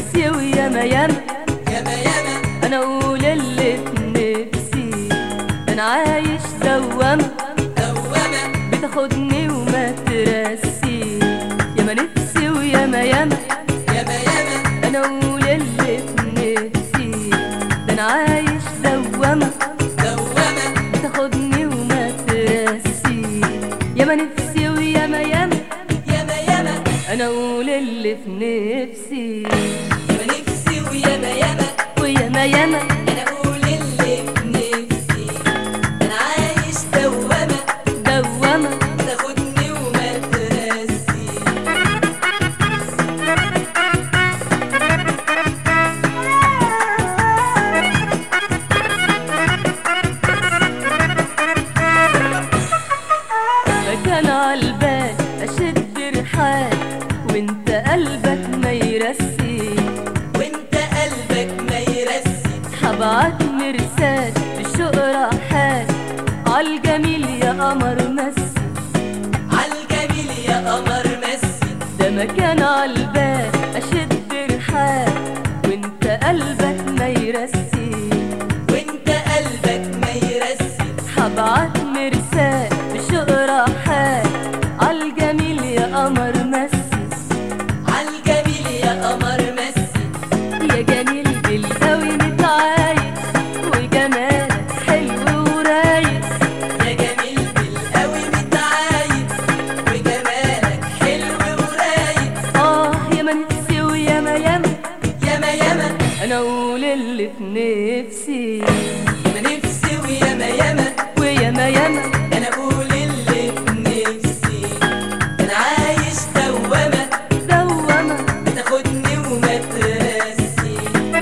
نفسي وياما ياما ياما ياما انا اقول اللي في نفسي. انا عايش دوامة دوامة بتاخدني وما ترسي. ياما نفسي وياما ياما ياما ياما انا اقول اللي في نفسي. ده انا عايش دوامة دوامة بتاخدني وما ترسي. ياما نفسي وياما ياما ياما ياما انا اقول اللي في نفسي. ياما نفسي وياما ياما وياما ياما انا اقول اللي في نفسي. انا عايش دوامة دوامة تاخدني وما ترسي. مكان عالبال اشد رحال وانت قلبك ما يرسي. وانت قلبك ما يرسي. هبعت مرسال بالشوق رحال عالجميل يا قمر مسي. عالجميل يا قمر مسي. ده مكان عالبال اشد رحال وانت قلبك ما يرسي. وانت قلبك ما يرسي. هبعت مرسال بالشوق رحال عالجميل يا قمر مسي. عالجميل يا قمر مسي. يا جميل بالقوي متعايش وجمالك حلو ورايق. يا جميل بالقوي متعايد وجمالك حلو ورايق. ياما نفسي وياما ياما ياما ياما انا اقول اللي في نفسي. ياما نفسي وياما ياما وياما ياما انا اقول اللي في نفسي. انا عايش دوامة دوامة بتاخدني وما ترسي.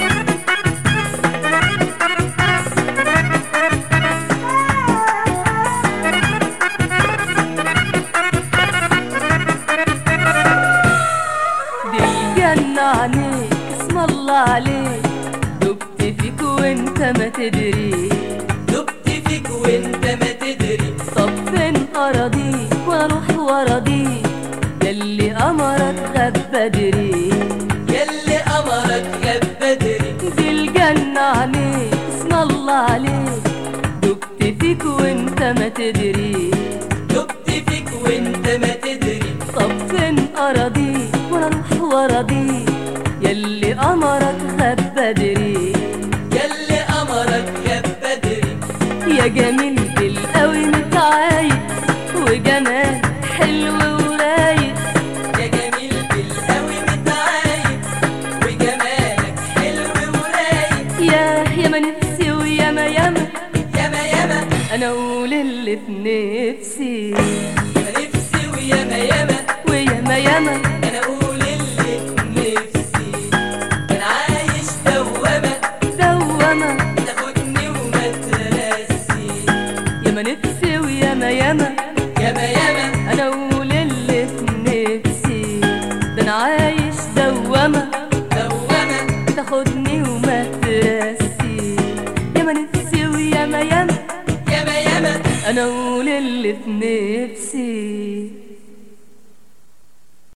دي الجنة عليك اسم الله عليك. دبت فيك وانت ما تدري. دبت فيك وانت ما تدري. طب فين اراضيك واروح وراضيك ياللي قمرك غاب بدري. ياللي قمرك غاب بدري. دي الجنة عليك اسم الله عليك. دبت فيك وانت ما تدري. دبت فيك وانت ما تدري. طب فين اراضيك واروح وراضيك ياللي قمرك غاب بدري. ياللي قمرك غاب بدري. يا جميل بالقوي متعايق وجمال حلو ورايق. يا جميل بالقوي متعايد وجمالك حلو ورايق. ياما نفسي وياما ياما ياما ياما انا اقول اللي في نفسي. ياما نفسي وياما ياما وياما ياما انا اقول اللي في نفسي. انا عايش دوامة دوامة تاخدني وما ترسي. ياما نفسي وياما ياما ياما ياما انا اقول اللي في نفسي. ده انا عايش دوامة دوامة تاخدني وما ترسي. ياما نفسي وياما ياما ياما ياما انا اقول اللي في نفسي.